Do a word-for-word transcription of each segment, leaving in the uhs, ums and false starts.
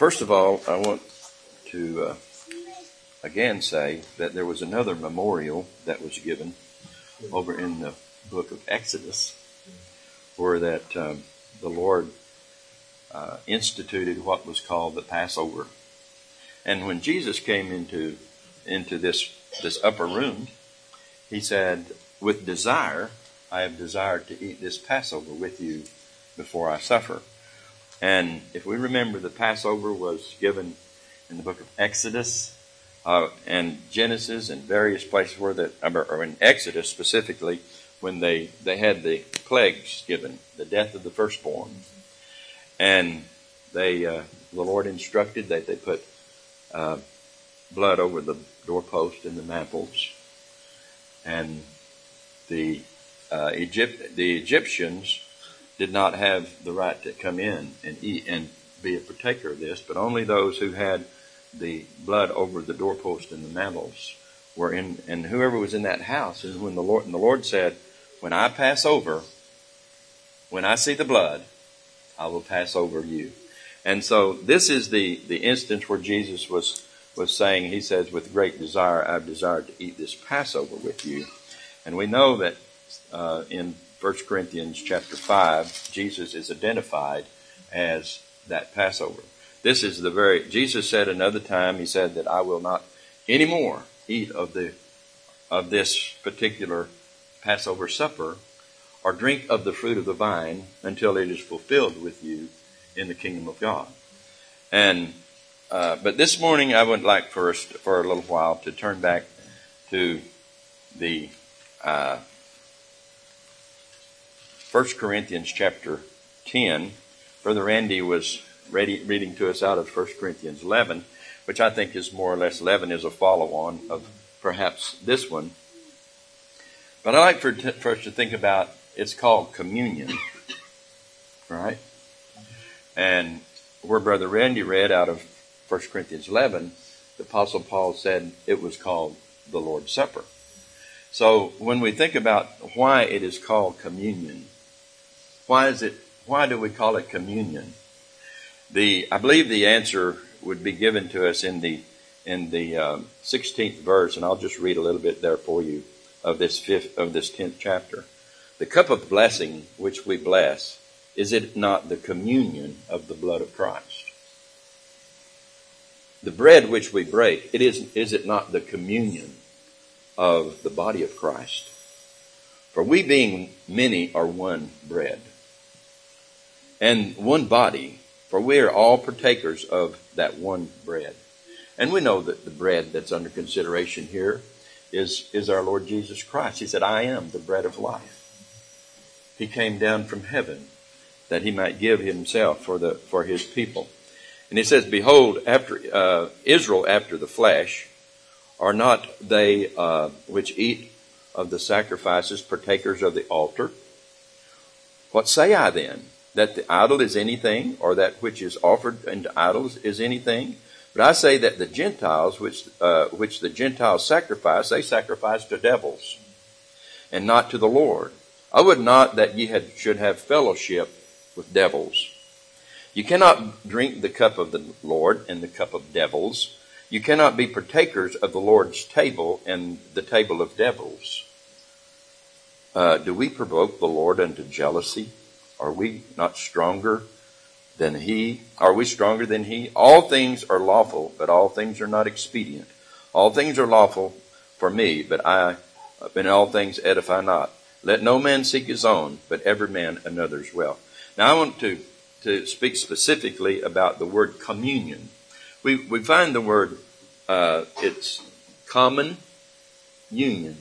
First of all, I want to uh, again say that there was another memorial that was given over in the book of Exodus, where that um, the Lord uh, instituted what was called the Passover. And when Jesus came into into this this upper room, he said, "With desire, I have desired to eat this Passover with you before I suffer." And if we remember, the Passover was given in the book of Exodus uh, and Genesis and various places where that, or in Exodus specifically, when they, they had the plagues given, the death of the firstborn. And they, uh, the Lord instructed that they put uh, blood over the doorpost and the mantles. And the uh, Egypt, the Egyptians did not have the right to come in and eat and be a partaker of this, but only those who had the blood over the doorpost and the mantles were in, and whoever was in that house. And when the Lord, and the Lord said, "When I pass over, when I see the blood, I will pass over you." And so this is the, the instance where Jesus was, was saying, he says, "With great desire, I've desired to eat this Passover with you." And we know that uh, in First Corinthians chapter five, Jesus is identified as that Passover. This is the very, Jesus said another time, he said that I will not anymore eat of the, of this particular Passover supper or drink of the fruit of the vine until it is fulfilled with you in the kingdom of God. And, uh, but this morning I would like first for a little while to turn back to the, uh, First Corinthians chapter ten. Brother Randy was ready, reading to us out of First Corinthians eleven, which I think is more or less, eleven is a follow-on of perhaps this one. But I like for, for us to think about, it's called communion, right? And where Brother Randy read out of First Corinthians eleven, the Apostle Paul said it was called the Lord's Supper. So when we think about why it is called communion, Why is it? Why do we call it communion? The I believe the answer would be given to us in the in the um, sixteenth verse, and I'll just read a little bit there for you of this fifth of this tenth chapter. The cup of blessing which we bless, is it not the communion of the blood of Christ? The bread which we break, it is is it not the communion of the body of Christ? For we being many are one bread, and one body, for we are all partakers of that one bread. And we know that the bread that's under consideration here is, is our Lord Jesus Christ. He said, "I am the bread of life." He came down from heaven that he might give himself for the for his people. And he says, "Behold, after uh, Israel after the flesh, are not they uh, which eat of the sacrifices partakers of the altar? What say I then? That the idol is anything, or that which is offered unto idols is anything? But I say that the Gentiles, which uh, which the Gentiles sacrifice, they sacrifice to devils, and not to the Lord. I would not that ye had, should have fellowship with devils. You cannot drink the cup of the Lord and the cup of devils. You cannot be partakers of the Lord's table and the table of devils. Uh, do we provoke the Lord unto jealousy? Are we not stronger than he? Are we stronger than he? All things are lawful, but all things are not expedient. All things are lawful for me, but I, in all things edify not. Let no man seek his own, but every man another's well. Now I want to, to speak specifically about the word communion. We, we find the word, uh, it's common union.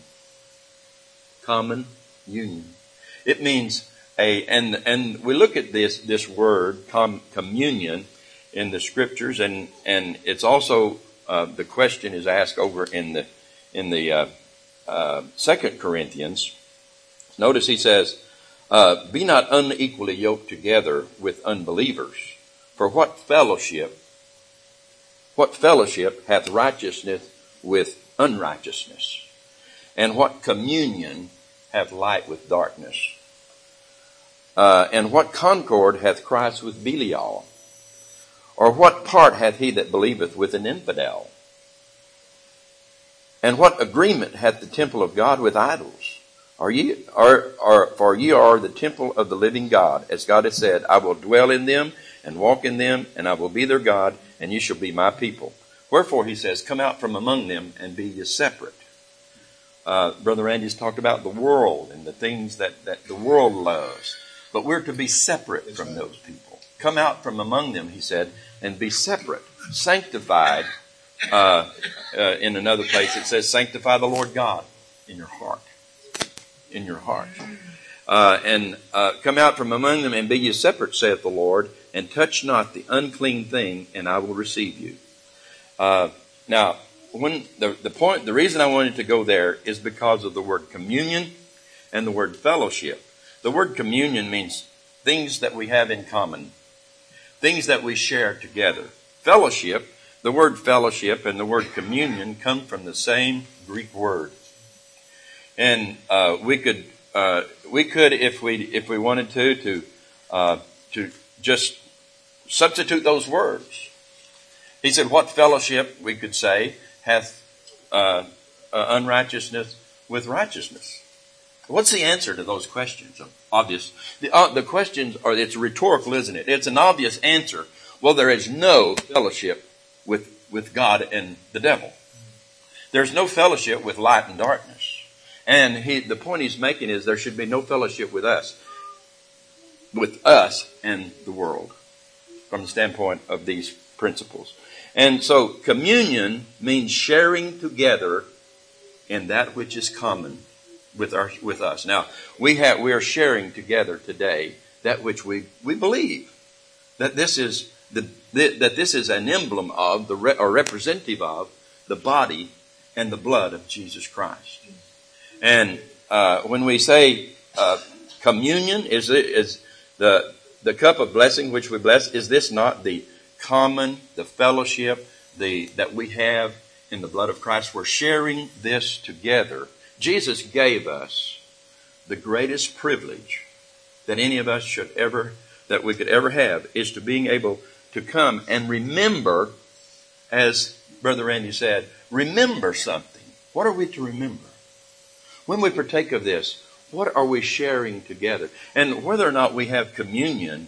Common union. It means a, and, and we look at this, this word, com, communion, in the scriptures, and, and it's also, uh, the question is asked over in the, in the, uh, uh, Second Corinthians. Notice he says, uh, "Be not unequally yoked together with unbelievers. For what fellowship, what fellowship hath righteousness with unrighteousness? And what communion hath light with darkness? Uh, and what concord hath Christ with Belial? Or what part hath he that believeth with an infidel? And what agreement hath the temple of God with idols? Are ye, are, are, for ye are the temple of the living God. As God has said, I will dwell in them and walk in them, and I will be their God, and ye shall be my people. Wherefore, he says, come out from among them and be ye separate. Uh, Brother Randy's talked about the world and the things that, that the world loves. But we're to be separate from those people. Come out from among them, he said, and be separate, sanctified. Uh, uh, in another place it says, sanctify the Lord God in your heart. In your heart. Uh, and uh, come out from among them and be ye separate, saith the Lord, and touch not the unclean thing, and I will receive you. Uh, now, when the, the point, the reason I wanted to go there is because of the word communion and the word fellowship. The word communion means things that we have in common, things that we share together. Fellowship, the word fellowship and the word communion come from the same Greek word. And uh, we could, uh, we could, if we if we wanted to, to uh, to just substitute those words. He said, "What fellowship," we could say, hath uh, uh, unrighteousness with righteousness? What's the answer to those questions? Obvious. The, uh, the questions are, it's rhetorical, isn't it? It's an obvious answer. Well, there is no fellowship with, with God and the devil. There's no fellowship with light and darkness. And he, the point he's making is there should be no fellowship with us, with us and the world, from the standpoint of these principles. And so communion means sharing together in that which is common with our, with us. Now, we have, we are sharing together today that which we, we believe, that this is the, the that this is an emblem of the re, or representative of the body and the blood of Jesus Christ. And uh, when we say uh, communion, is is the the cup of blessing which we bless, is this not the common, the fellowship, the that we have in the blood of Christ? We're sharing this together. Jesus gave us the greatest privilege that any of us should ever, that we could ever have, is to being able to come and remember, as Brother Randy said, remember something. What are we to remember? When we partake of this, what are we sharing together? And whether or not we have communion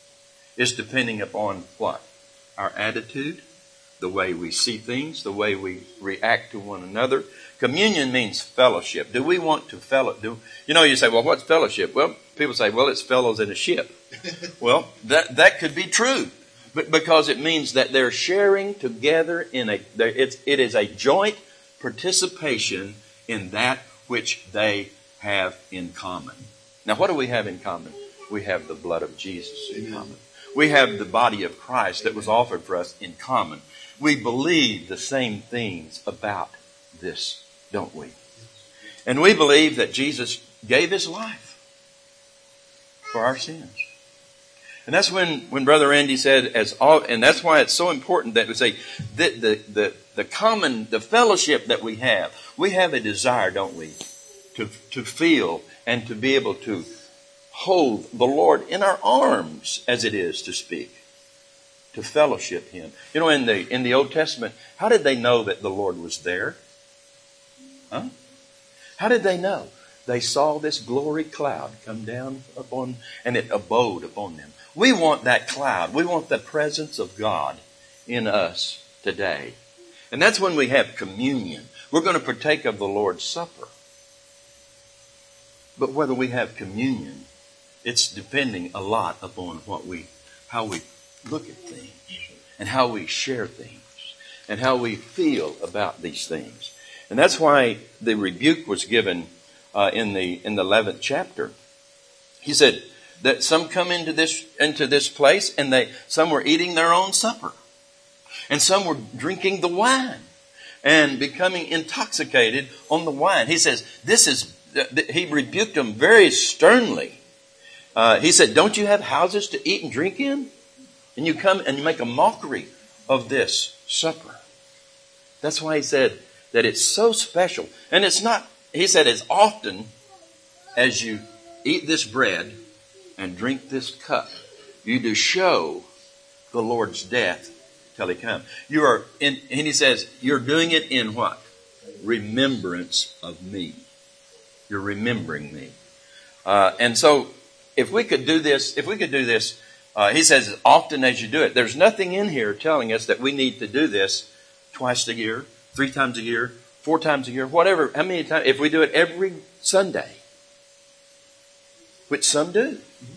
is depending upon what? Our attitude, the way we see things, the way we react to one another. Communion means fellowship. Do we want to fellow? Do you know? You say, "Well, what's fellowship?" Well, people say, "Well, it's fellows in a ship." Well, that that could be true, but because it means that they're sharing together in a. It's it is a joint participation in that which they have in common. Now, what do we have in common? We have the blood of Jesus in common. We have the body of Christ that was offered for us in common. We believe the same things about this, don't we? And we believe that Jesus gave his life for our sins. And that's when, when Brother Randy said, as all, and that's why it's so important that we say that the, the, the common, the fellowship that we have, we have a desire, don't we, to, to feel and to be able to hold the Lord in our arms, as it is to speak, to fellowship him. You know, in the in the Old Testament, how did they know that the Lord was there? Huh? How did they know? They saw this glory cloud come down upon, and it abode upon them. We want that cloud. We want the presence of God in us today. And that's when we have communion. We're going to partake of the Lord's Supper. But whether we have communion, it's depending a lot upon what we, how we look at things and how we share things and how we feel about these things. And that's why the rebuke was given uh, in the in the eleventh chapter. He said that some come into this into this place and they some were eating their own supper, and some were drinking the wine and becoming intoxicated on the wine. He says this is he rebuked them very sternly. Uh, he said, "Don't you have houses to eat and drink in? And you come and you make a mockery of this supper." That's why he said that it's so special. And it's not, he said, as often as you eat this bread and drink this cup, you do show the Lord's death till he come. You are in, and he says, you're doing it in what? Remembrance of me. You're remembering me. Uh, and so, if we could do this, if we could do this, uh, he says, as often as you do it. There's nothing in here telling us that we need to do this twice a year, three times a year, four times a year, whatever. How many times? If we do it every Sunday, which some do,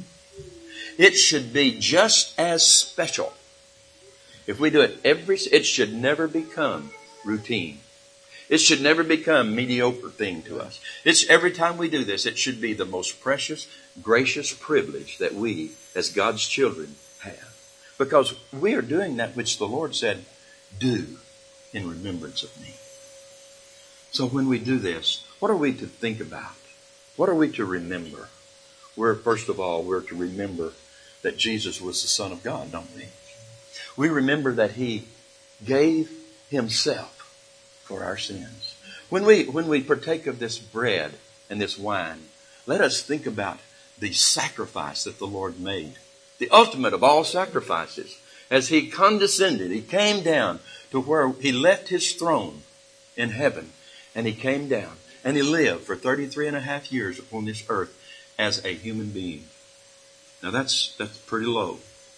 it should be just as special. If we do it every, it should never become routine. It should never become a mediocre thing to us. It's every time we do this, it should be the most precious, gracious privilege that we, as God's children, have. Because we are doing that which the Lord said, do in remembrance of me. So when we do this, what are we to think about? What are we to remember? We're, first of all, we're to remember that Jesus was the Son of God, don't we? We remember that He gave Himself for our sins. When we, when we partake of this bread and this wine, let us think about the sacrifice that the Lord made. The ultimate of all sacrifices. As He condescended, He came down to where He left His throne in heaven. And He came down and He lived for thirty-three and a half years upon this earth as a human being. Now that's, that's pretty low.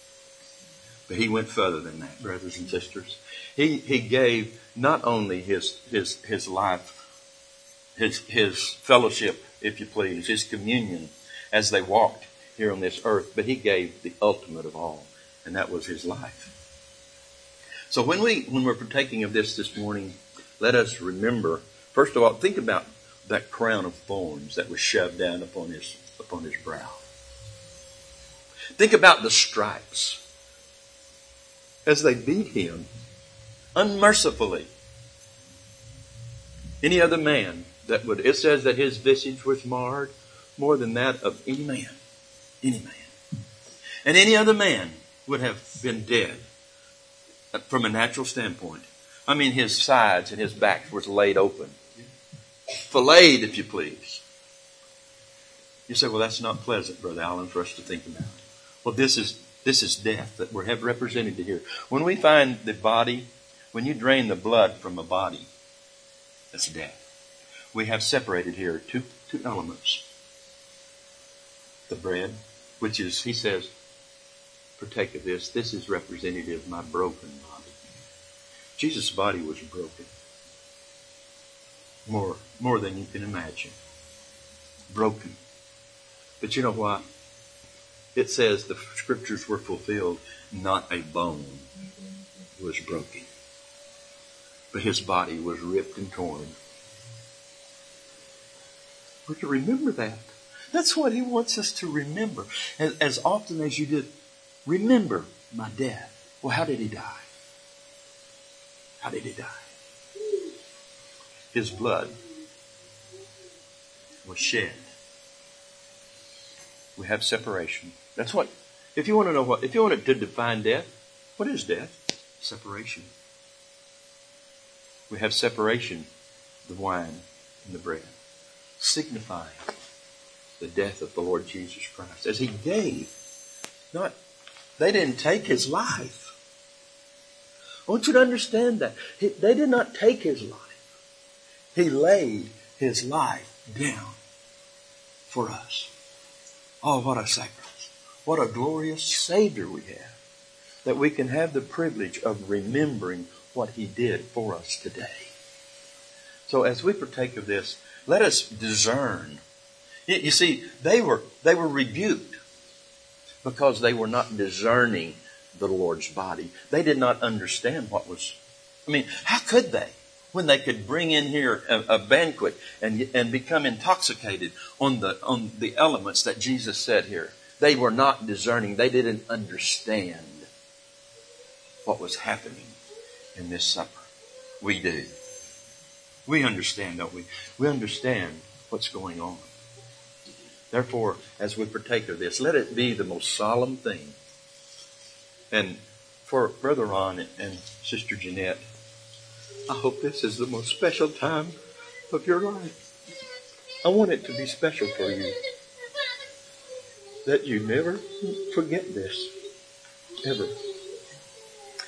But He went further than that, brothers and sisters. He, he gave not only his, his, his life, his, his fellowship, if you please, His communion as they walked here on this earth, but He gave the ultimate of all, and that was His life. So when we, when we're partaking of this this morning, let us remember, first of all, think about that crown of thorns that was shoved down upon His, upon His brow. Think about the stripes as they beat Him unmercifully. Any other man that would, it says that His visage was marred more than that of any man. Any man. And any other man would have been dead from a natural standpoint. I mean, His sides and His back was laid open. Filleted, if you please. You say, well, that's not pleasant, Brother Allen, for us to think about. Well, this is This is death that we're represented here. When we find the body, when you drain the blood from a body, that's death. We have separated here two, two elements. The bread, which is, He says, partake of this. This is representative of my broken body. Jesus' body was broken. More, more than you can imagine. Broken. But you know what? It says the scriptures were fulfilled. Not a bone was broken. But His body was ripped and torn. We're to remember that. That's what He wants us to remember. As, as often as you did, remember my death. Well, how did He die? How did He die? His blood was shed. We have separation. That's what, if you want to know what, if you want to define death, what is death? Separation. We have separation, the wine and the bread, signifying the death of the Lord Jesus Christ. As He gave, not, they didn't take His life. I want you to understand that. He, they did not take His life. He laid His life down for us. Oh, what a sacrifice. What a glorious Savior we have. That we can have the privilege of remembering what He did for us today. So as we partake of this, let us discern. You see, they were, they were rebuked because they were not discerning the Lord's body. They did not understand what was, I mean, how could they? When they could bring in here a, a banquet and, and become intoxicated on the, on the elements that Jesus said here. They were not discerning. They didn't understand what was happening in this supper. We do. We understand, don't we? We understand what's going on. Therefore, as we partake of this, let it be the most solemn thing. And for Brother Ron and Sister Jeanette, I hope this is the most special time of your life. I want it to be special for you. That you never forget this. Ever.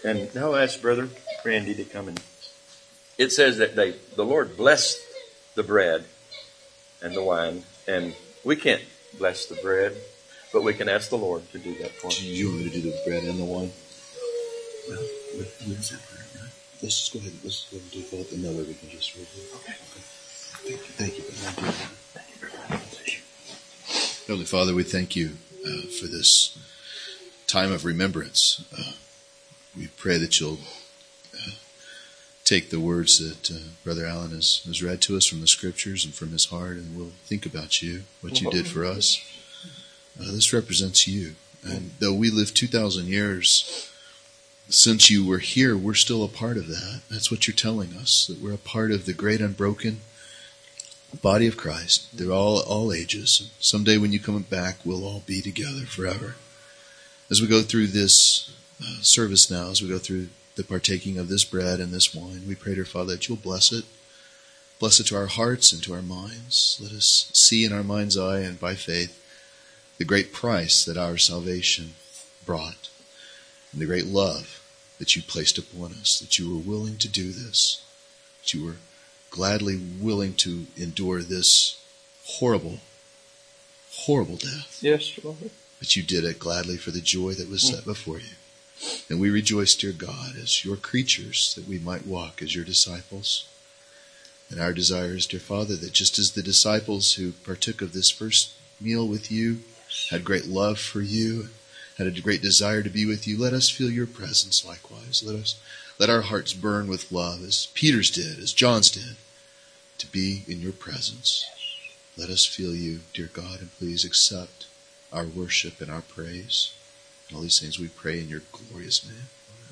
And now I'll ask Brother Randy to come in. It says that they, the Lord blessed the bread and the wine. And we can't bless the bread, but we can ask the Lord to do that for us. Do you want me to do the bread and the wine? Well, let's just go ahead. Let's go and do both, and that way we can just read it. Okay. Okay. Thank you. Thank you. Thank you very much. Heavenly Father, we thank you uh, for this time of remembrance. Uh, we pray that you'll uh, take the words that uh, Brother Allen has, has read to us from the Scriptures and from his heart, and we'll think about you, what you did for us. Uh, this represents you. And though we live two thousand years since you were here, we're still a part of that. That's what you're telling us, that we're a part of the great unbroken body of Christ. They're all all ages. Someday when you come back, we'll all be together forever. As we go through this uh, service now, as we go through the partaking of this bread and this wine, we pray, dear Father, that you'll bless it. Bless it to our hearts and to our minds. Let us see in our mind's eye and by faith the great price that our salvation brought, and the great love that you placed upon us, that you were willing to do this, that you were gladly willing to endure this horrible, horrible death. Yes, Lord. But you did it gladly for the joy that was set before you. And we rejoice, dear God, as your creatures, that we might walk as your disciples. And our desire is, dear Father, that just as the disciples who partook of this first meal with you had great love for you, had a great desire to be with you, let us feel your presence likewise. Let us let our hearts burn with love, as Peter's did, as John's did, to be in your presence. Let us feel you, dear God, and please accept our worship and our praise. And all these things we pray in your glorious name.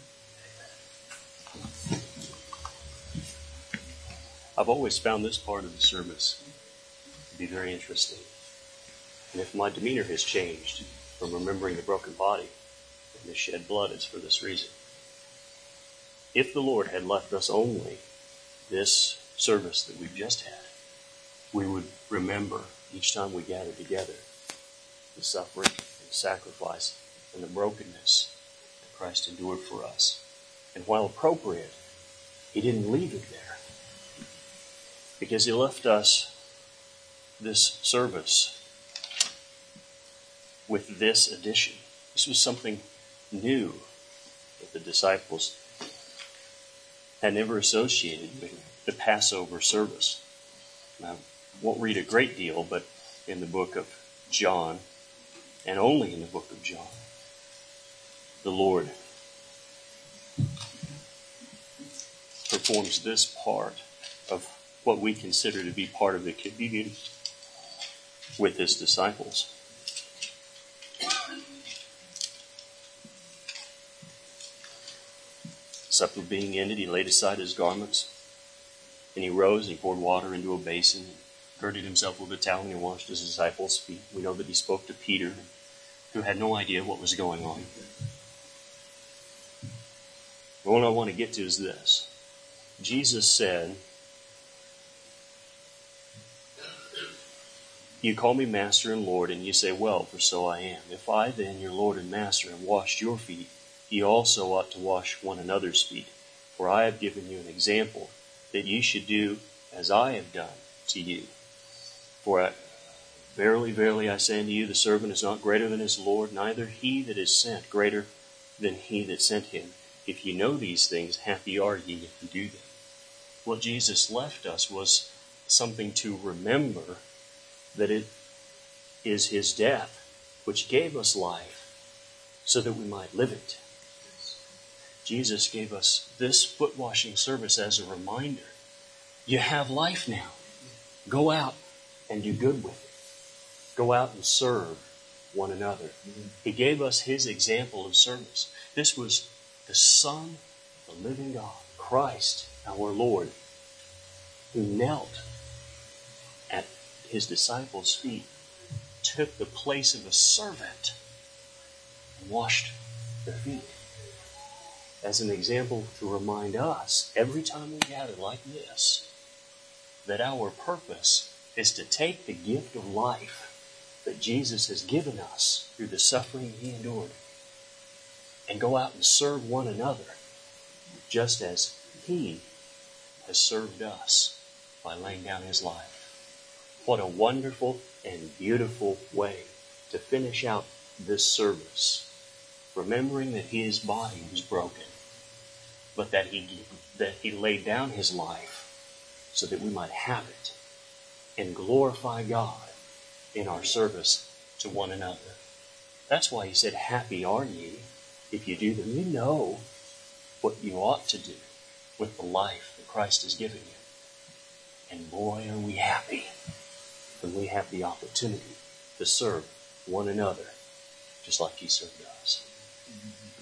Amen. I've always found this part of the service to be very interesting. And if my demeanor has changed from remembering the broken body and the shed blood, it's for this reason. If the Lord had left us only this service that we've just had, we would remember each time we gather together the suffering and the sacrifice and the brokenness that Christ endured for us. And while appropriate, he didn't leave it there, because he left us this service with this addition. This was something new that the disciples had never associated with the Passover service. Now, I won't read a great deal, but in the book of John, and only in the book of John, the Lord performs this part of what we consider to be part of the communion with his disciples. Supper being ended, he laid aside his garments, and he rose and he poured water into a basin, and girded himself with a towel, and he washed his disciples' feet. We know that he spoke to Peter, who had no idea what was going on. But what I want to get to is this. Jesus said, "You call me Master and Lord, and you say, well, for so I am. If I then, your Lord and Master, have washed your feet, ye also ought to wash one another's feet. For I have given you an example, that ye should do as I have done to you. For I, verily, verily, I say unto you, the servant is not greater than his Lord, neither he that is sent greater than he that sent him. If ye know these things, happy are ye if ye do them." What Jesus left us was something to remember, that it is his death which gave us life so that we might live it. Jesus gave us this foot washing service as a reminder. You have life now. Go out and do good with it. Go out and serve one another. Mm-hmm. He gave us his example of service. This was the Son of the living God, Christ, our Lord, who knelt at his disciples' feet, took the place of a servant, and washed their feet. As an example to remind us, every time we gather like this, that our purpose is to take the gift of life that Jesus has given us through the suffering he endured and go out and serve one another just as he has served us by laying down his life. What a wonderful and beautiful way to finish out this service, remembering that his body was broken, but that he that he laid down his life so that we might have it and glorify God in our service to one another. That's why he said, happy are ye if you do them. You know what you ought to do with the life that Christ has given you. And boy, are we happy when we have the opportunity to serve one another just like he served us.